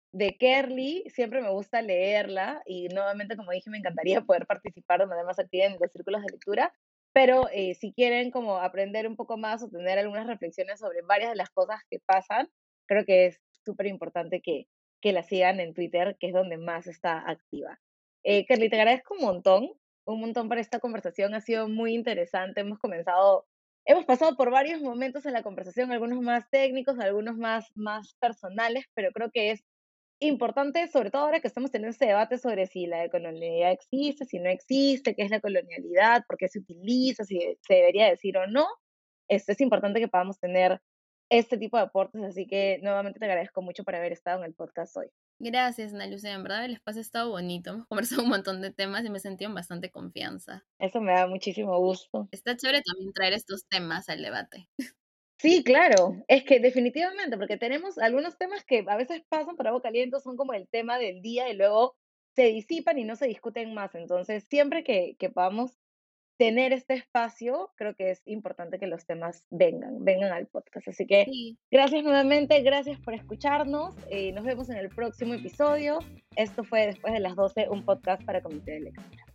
de Kerly, siempre me gusta leerla y nuevamente, como dije, me encantaría poder participar de manera más activa en los círculos de lectura, pero eh, si quieren como aprender un poco más o tener algunas reflexiones sobre varias de las cosas que pasan, creo que es súper importante que, que la sigan en Twitter, que es donde más está activa. Eh, Kerly, te agradezco un montón, un montón por esta conversación, ha sido muy interesante, hemos comenzado, hemos pasado por varios momentos en la conversación, algunos más técnicos, algunos más, más personales, pero creo que es importante, sobre todo ahora que estamos teniendo este debate sobre si la colonialidad existe, si no existe, qué es la colonialidad, por qué se utiliza, si se debería decir o no. Esto es importante que podamos tener este tipo de aportes, así que nuevamente te agradezco mucho por haber estado en el podcast hoy. Gracias, Ana Lucía. En verdad el espacio ha estado bonito. Hemos conversado un montón de temas y me he sentido en bastante confianza. Eso me da muchísimo gusto. Está chévere también traer estos temas al debate. Sí, claro, es que definitivamente, porque tenemos algunos temas que a veces pasan por agua caliente, son como el tema del día y luego se disipan y no se discuten más. Entonces, siempre que, que podamos tener este espacio, creo que es importante que los temas vengan, vengan al podcast. Así que Sí. gracias nuevamente, gracias por escucharnos. Eh, nos vemos en el próximo episodio. Esto fue Después de las doce, un podcast para Comité de Lectura.